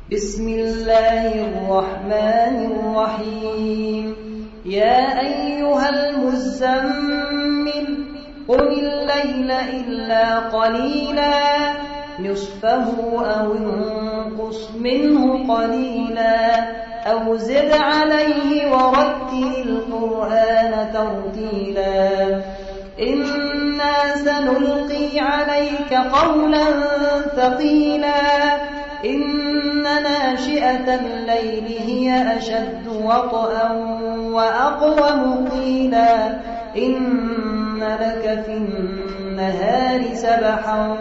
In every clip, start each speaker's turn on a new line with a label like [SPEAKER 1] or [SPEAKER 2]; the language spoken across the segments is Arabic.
[SPEAKER 1] بسم الله الرحمن الرحيم يا أيها المزمل قم الليل إلا قليلا نصفه أو انقص منه قليلا أو زد عليه ورتل القرآن ترتيلا إنا سنلقي عليك قولا ثقيلا إن ناشئة الليل هي أشد وطئا وأقوم قيلا إن لك في النهار سبحا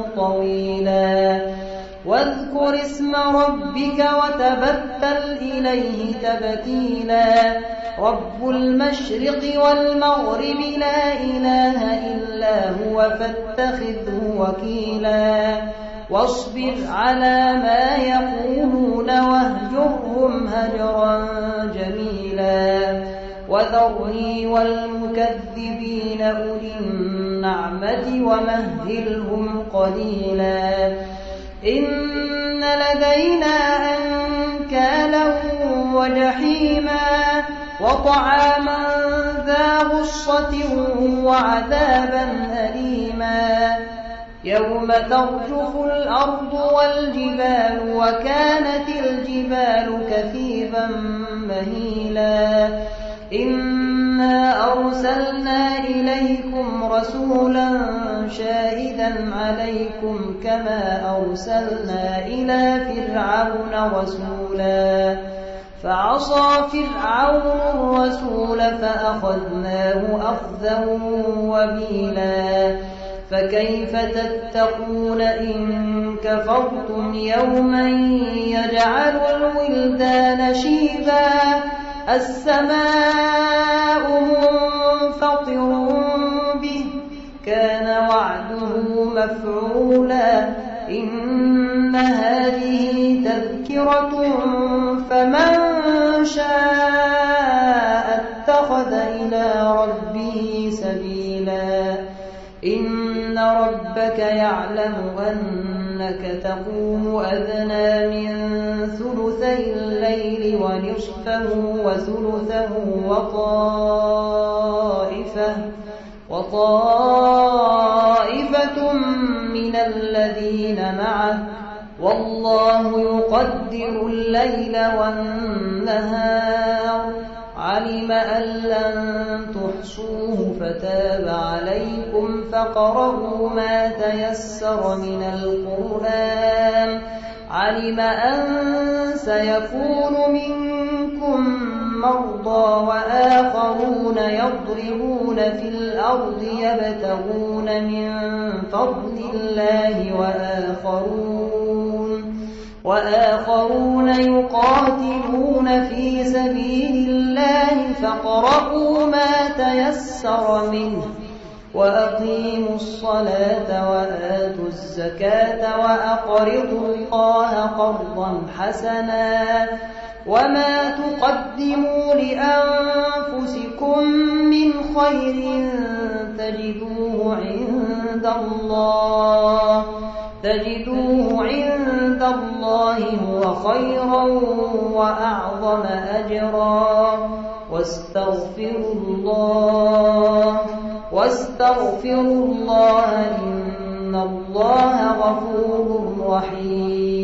[SPEAKER 1] طويلا واذكر اسم ربك وتبتل إليه تبتيلا رب المشرق والمغرب لا إله إلا هو فاتخذه وكيلا واصبر على ما يقولون واهجرهم هجرا جميلا وذرني والمكذبين أولي النعمة ومهلهم قليلا إن لدينا أنكالا وجحيما وطعاما ذا غصة وعذابا أليما يوم ترجف الأرض والجبال وكانت الجبال كثيبا مهيلا إنا أرسلنا إليكم رسولا شاهدا عليكم كما أرسلنا إلى فرعون رسولا فعصى فرعون الرسول فأخذناه أخذا وبيلا فكيف تتقون إن كفرتم يوما يجعل الولدان شيبا السماء منفطر به كان وعده مفعولا إن هذه تذكرة فمن شاء اتخذ إلى ربه سبيلا إن ربك يعلم أنك تقوم أدنى من ثلثي الليل ونصفه وثلثه وطائفة من الذين معه والله يقدر الليل والنهار علم أن لن تحصوه فتاب عليكم فاقرؤوا ما تيسر من القرآن علم أن سيكون منكم مرضى وآخرون يضربون في الأرض يبتغون من فضل الله وآخرون يقاتلون في سبيل الله فاقرؤوا ما تيسر منه وأقيموا الصلاة وآتوا الزكاة وأقرضوا الله قرضا حسنا وما تقدموا لأنفسكم من خير تجدوه عند الله هو خيرا وأعظم أجرا واستغفروا الله إن الله غفور رحيم